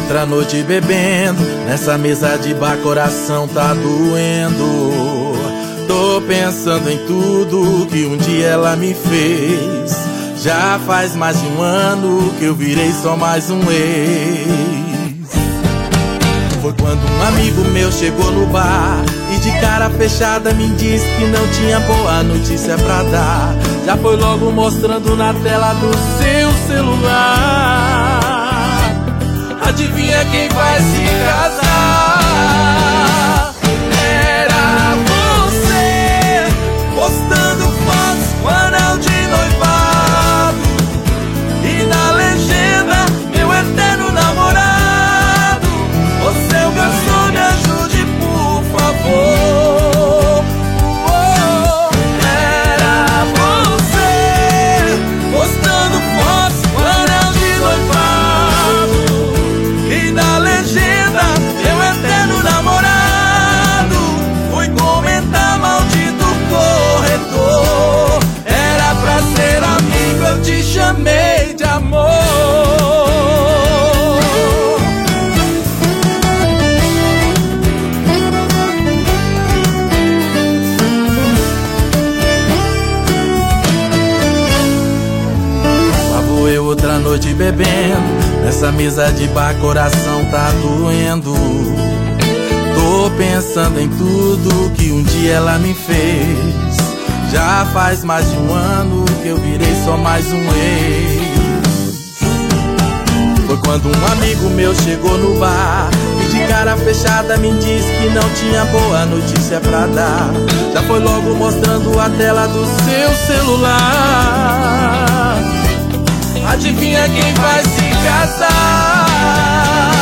outra noite bebendo, nessa mesa de bar coração tá doendo. Tô pensando em tudo que um dia ela me fez. Já faz mais de um ano que eu virei só mais um ex. Foi quando um amigo meu chegou no bar e de cara fechada me disse que não tinha boa notícia pra dar. Já foi logo mostrando na tela do seu celular. Adivinha quem vai se casar? Era você, postando fotos com anel de noivado e na legenda, meu eterno namorado. Ô seu garçom, me ajude por favor. Era você, postando fotos com anel de noivado e na legenda, meu eterno namorado. Fui comentar, maldito corretor. Era pra ser amigo, eu te chamei de amor. Lá vou eu outra noite bebendo, nessa mesa de bar coração tá doendo. Tô pensando em tudo que um dia ela me fez. Já faz mais de um ano que eu virei só mais um ex. Foi quando um amigo meu chegou no bar e de cara fechada me disse que não tinha boa notícia pra dar. Já foi logo mostrando a tela do seu celular. Adivinha quem vai se casar?